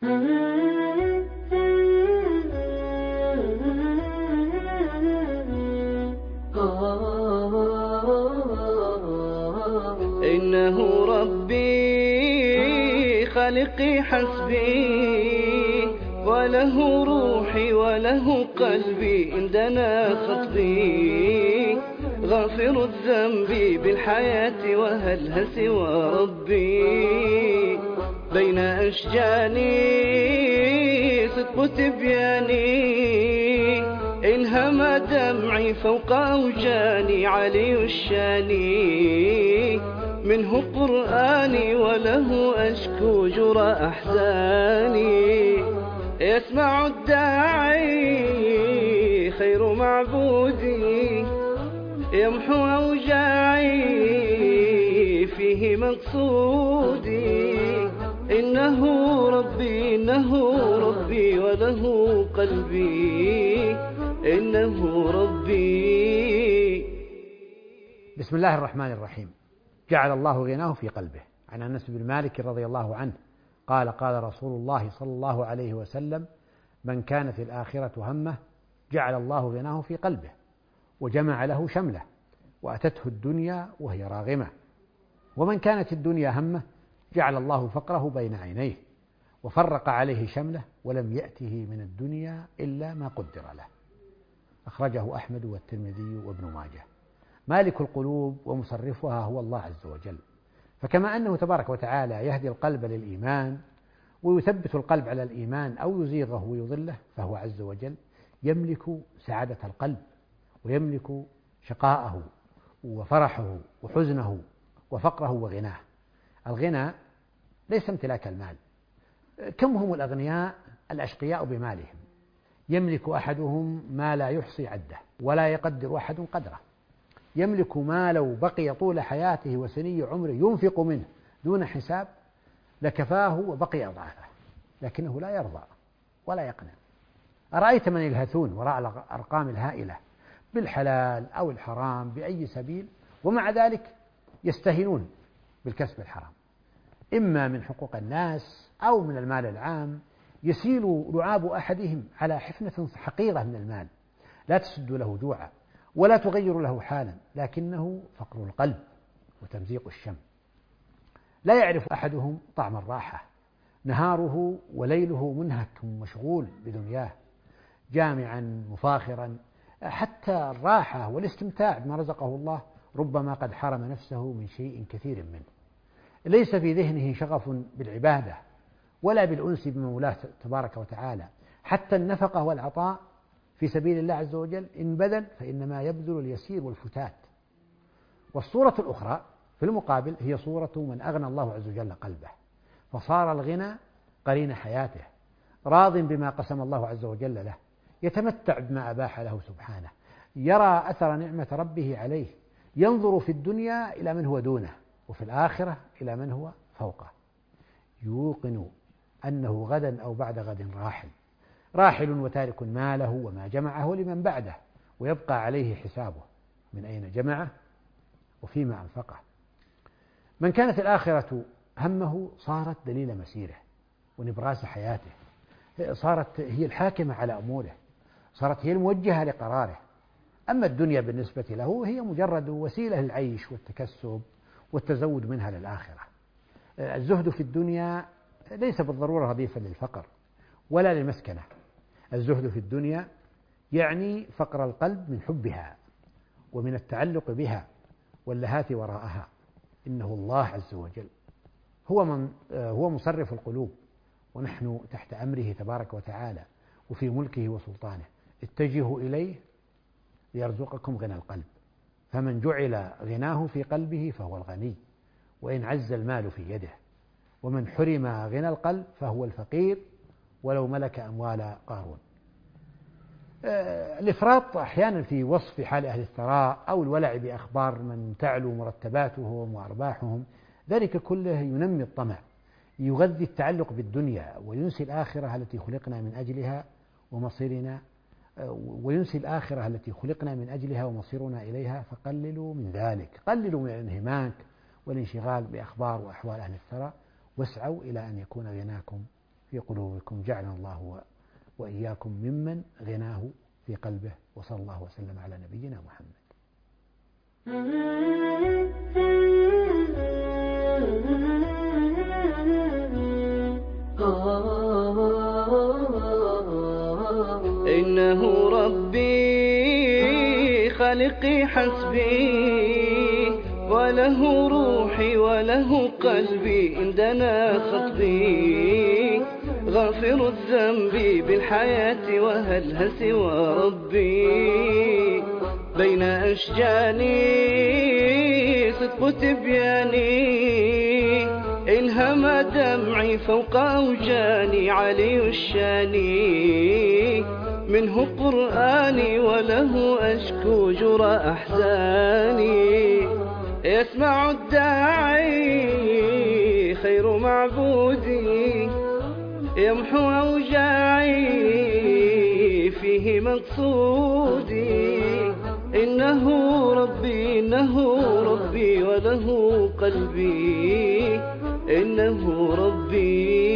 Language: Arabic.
إنه ربي خالقي حسبي، وله روحي وله قلبي عندنا خطبي، غافر الذنب بالحياة وهل سوى ربي. بين أشجاني صدق تبياني، إنهمى دمعي فوق أوجاني علي الشاني، منه قرآني وله أشكو جرى أحزاني. يسمع الداعي خير معبودي، يمحو أوجاعي فيه مقصودي. إنه ربي وله قلبي، إنه ربي. بسم الله الرحمن الرحيم. جعل الله غناه في قلبه. عن أنس بن مالك رضي الله عنه قال: قال رسول الله صلى الله عليه وسلم: من كانت الآخرة همه جعل الله غناه في قلبه، وجمع له شمله، وأتته الدنيا وهي راغمة. ومن كانت الدنيا همه جعل الله فقره بين عينيه، وفرق عليه شمله، ولم يأته من الدنيا إلا ما قدر له. أخرجه أحمد والترمذي وابن ماجه. مالك القلوب ومصرفها هو الله عز وجل، فكما أنه تبارك وتعالى يهدي القلب للإيمان ويثبت القلب على الإيمان أو يزيغه ويضله، فهو عز وجل يملك سعادة القلب، ويملك شقاءه وفرحه وحزنه وفقره وغناه. الغنى ليس امتلاك المال. كم هم الأغنياء الأشقياء بمالهم، يملك أحدهم ما لا يحصي عده ولا يقدر أحد قدره، يملك ما لو بقي طول حياته وسني عمره ينفق منه دون حساب لكفاه وبقي أضعافه، لكنه لا يرضى ولا يقنع. أرأيت من يلهثون وراء الأرقام الهائلة بالحلال أو الحرام بأي سبيل، ومع ذلك يستهينون بالكسب الحرام، إما من حقوق الناس أو من المال العام. يسيل لعاب أحدهم على حفنة حقيرة من المال لا تسد له جوعا ولا تغير له حالا، لكنه فقر القلب وتمزيق الشم. لا يعرف أحدهم طعم الراحة، نهاره وليله منهك مشغول بدنياه، جامعا مفاخرا. حتى الراحة والاستمتاع بما رزقه الله ربما قد حرم نفسه من شيء كثير منه. ليس في ذهنه شغف بالعبادة ولا بالأنس بمولاه تبارك وتعالى. حتى النفقة والعطاء في سبيل الله عز وجل إن بذل فإنما يبذل اليسير والفتات. والصورة الأخرى في المقابل هي صورة من أغنى الله عز وجل قلبه، فصار الغنى قرين حياته، راض بما قسم الله عز وجل له، يتمتع بما أباح له سبحانه، يرى أثر نعمة ربه عليه، ينظر في الدنيا إلى من هو دونه، وفي الآخرة إلى من هو فوقه، يوقن أنه غدا أو بعد غد راحل وتارك ماله وما جمعه لمن بعده، ويبقى عليه حسابه من أين جمعه وفيما أنفقه. من كانت الآخرة همه صارت دليل مسيره ونبراس حياته، صارت هي الحاكمة على أموره، صارت هي الموجهة لقراره. أما الدنيا بالنسبة له هي مجرد وسيلة للعيش والتكسب والتزود منها للآخرة. الزهد في الدنيا ليس بالضرورة رديفا للفقر ولا للمسكنة. الزهد في الدنيا يعني فقر القلب من حبها ومن التعلق بها واللهات وراءها. إنه الله عز وجل هو مصرف القلوب، ونحن تحت أمره تبارك وتعالى وفي ملكه وسلطانه. اتجهوا إليه ليرزقكم غنى القلب، فمن جعل غناه في قلبه فهو الغني وإن عز المال في يده، ومن حرم غنى القلب فهو الفقير ولو ملك أموال قارون. الإفراط أحيانا في وصف حال أهل الثراء أو الولع بأخبار من تعلو مرتباتهم وأرباحهم، ذلك كله ينمي الطمع، يغذي التعلق بالدنيا وينسي الآخرة التي خلقنا من أجلها ومصيرنا إليها. فقللوا من ذلك، قللوا من الانهماك والانشغال بأخبار وأحوال أهل الثراء، واسعوا إلى أن يكون غناكم في قلوبكم. جعلنا الله وإياكم ممن غناه في قلبه، وصلى الله وسلم على نبينا محمد. إنه ربي خالقي حسبي، وله روحي وله قلبي عندنا خطبي، غافر الذنب بالحياة وهل سوى ربي، بين أشجاني صدق تبياني، إلهم دمعي فوق أوجاني، علي الشاني منه قرآني، وله أشكو جرى أحزاني، يسمع الداعي خير معبودي، يمحو أوجاعي فيه مقصودي، إنه ربي وله قلبي، إنه ربي